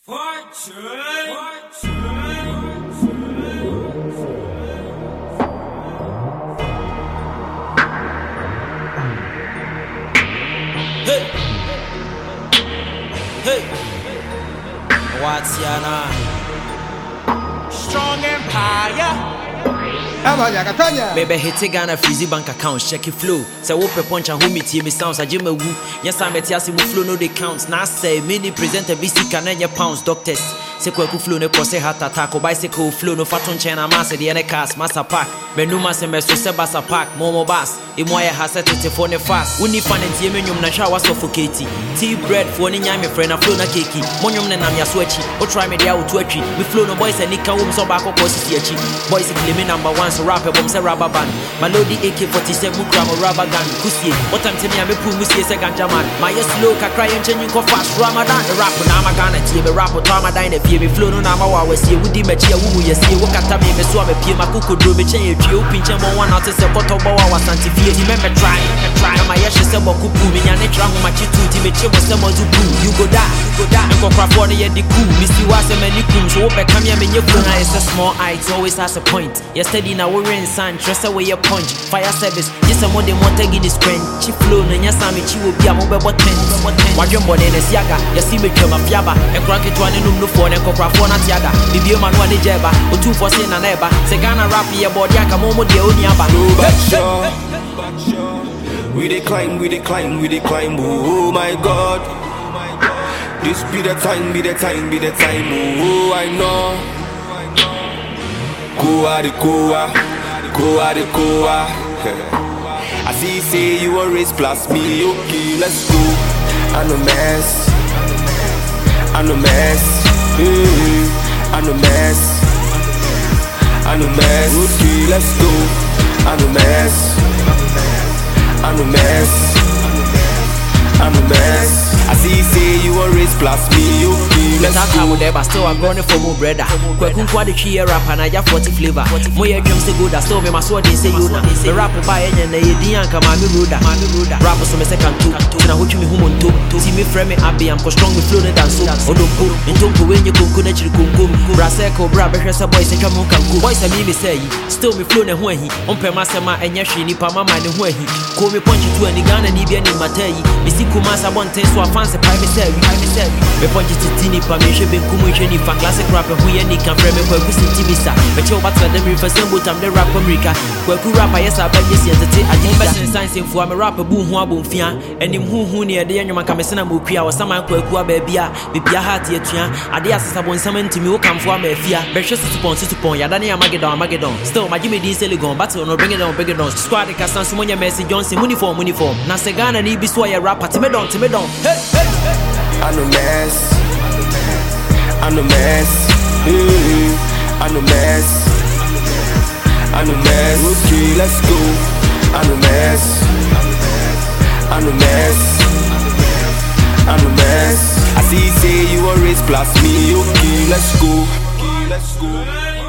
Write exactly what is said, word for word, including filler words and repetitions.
Fortune. Hey, hey, what's your name? Strong Empire. Baby, hit Ghana Fizzy bank account, check it flow. So whoop punch and who meet me sounds a Jimmy Woo. Yes, I'm at Yasi flow no they counts. Now say mini presenter B C can your pounds doctors. Sequel flow no cause heart attack or bicycle flow no faton chena mass the N cast master pack. Benuma semester sebasa pack, Momo bass. Imoya has set it for the fast. We need fun and Yemenium na shower suffocating. Tea bread for any yammy friend a flow na cakey. Monium and I'm your sweaty. Or try me the out to a tree. We flow no boys and Nika Wooms or back or possi. Boys claiming number one. So rapper bomb say rubber band. Melody A K forty-seven gram rubber gun. Kusie, what time to me I be put musie say ganja man. My slow ka cry and changing ko fast Ramadan. The rap na ma Ghana tie me rap Ramadan e fie me flow no na ma wa we see we di me chia wu ye see we kata me me so me pie ma kuku dro me chen e twie pinche mo one out say koto bo wa wasanti fie di me me try me try na ma ye hye say boku pu me nya ne tra ho ma chi tu di me che mo say mo zu pu you go die you go die ko craft for ye di cool me see wa say me ni kum so be come here me nye flow na is a small eye it always has a point. Yesterday now we're in sun, trust away your punch. Fire service, yes, I'm more than one taking this friend. Chief flow, and yes, I'm a chill be a mobile ten. What your body in a siaga, you see me come a fiaba, a crack it one in the phone and cocra for a tiaga. Bibi man one jeba, or two for sin and ever. Segana rap your body, I come over the Oniaba. We decline, we decline, we decline. Oh my God, this be the time, be the time, be the time. Oh, I know. Koa de koa, koa de koa. I see say you always plus me, okay, let's go. I'm a mess, I'm a mess, I'm a mess, I'm a mess, okay, let's go. I'm a mess, I'm a mess, I'm a mess. I see say you always plus me, okay, let's go. But still I'm going for more brother. Kwekun kwa the cheer rap and I have forty flavor. Moya drums say good, I still me my sword say you na. The rap by any na ye di anka mami ruda. Rap so me second two. Na hochu me humo nto. See me frame me abi am ko strong me flow ne dance so. Odompo, ntompo we nye konko na chiri konko. Bra seko bra be hwese boys e twa mo kanko. Boys a me me say still me flow ne ho ahi. Ompe masema enye hwe ni pa mama ne ho ahi. Ko me punch to ani Ghana ni bia ni matai. Me si kuma sa bonten so fancy prime say prime say. Me punch to ni pa me hwe be kumu hwe ni fa classic rap who ye ni kan frame kwa kusi tibisa. Me che obata dem refer sembo tam the rap America. Kwa ku rap yes aba yes yentete agenda. Mo be sense info me rap bu hu abomfia. Enim hu hu ne de enwoma ka me sena mo kua wasama kwa ku ababia. Bibia heart yetua. Ade asesa bonsam ntimi wo kamfo amafia. Be hwe susupon susupon ya dane amagedon amagedon. Still my Jimmy D Seligon battle no bring it down bring it down. Squad the cast so monya Messi Johnson uniform uniform. Na se Ghana ni bi so ya rap timedon timedon. Hey hey hey. I'm a mess, I'm a mess, I'm a mess, I'm a mess, okay, let's go. I'm a mess, I'm a mess, I'm a mess. I see say you always plus me, okay, let's go, okay, let's go.